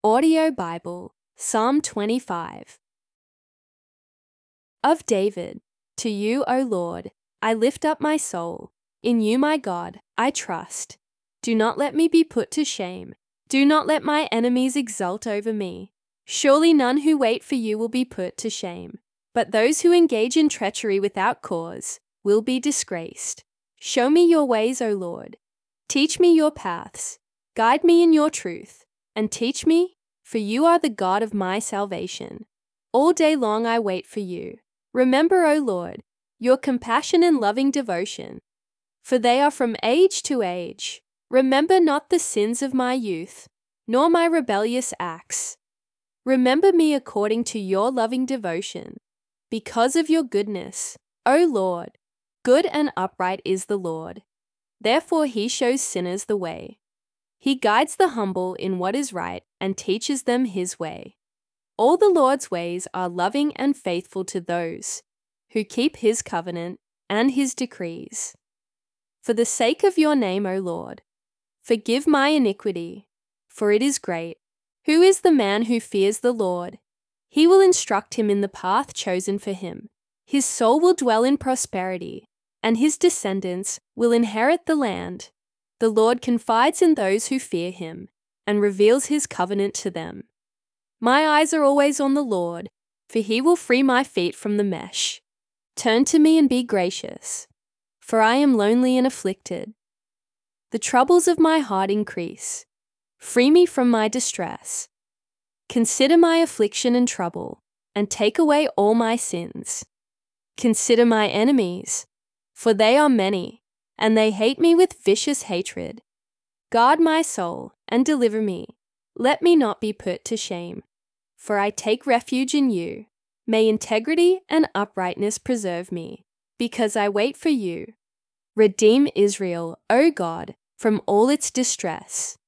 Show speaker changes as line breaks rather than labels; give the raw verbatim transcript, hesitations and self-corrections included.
Audio Bible, Psalm twenty-five. Of David, to you, O Lord, I lift up my soul. In you, my God, I trust. Do not let me be put to shame. Do not let my enemies exult over me. Surely none who wait for you will be put to shame, but those who engage in treachery without cause will be disgraced. Show me your ways, O Lord. Teach me your paths. Guide me in your truth, and teach me, for you are the God of my salvation. All day long I wait for you. Remember, O Lord, your compassion and loving devotion, for they are from age to age. Remember not the sins of my youth, nor my rebellious acts. Remember me according to your loving devotion, because of your goodness, O Lord. Good and upright is the Lord. Therefore he shows sinners the way. He guides the humble in what is right and teaches them his way. All the Lord's ways are loving and faithful to those who keep his covenant and his decrees. For the sake of your name, O Lord, forgive my iniquity, for it is great. Who is the man who fears the Lord? He will instruct him in the path chosen for him. His soul will dwell in prosperity, and his descendants will inherit the land. The Lord confides in those who fear him and reveals his covenant to them. My eyes are always on the Lord, for he will free my feet from the mesh. Turn to me and be gracious, for I am lonely and afflicted. The troubles of my heart increase. Free me from my distress. Consider my affliction and trouble, and take away all my sins. Consider my enemies, for they are many, and they hate me with vicious hatred. Guard my soul and deliver me. Let me not be put to shame, for I take refuge in you. May integrity and uprightness preserve me, because I wait for you. Redeem Israel, O God, from all its distress.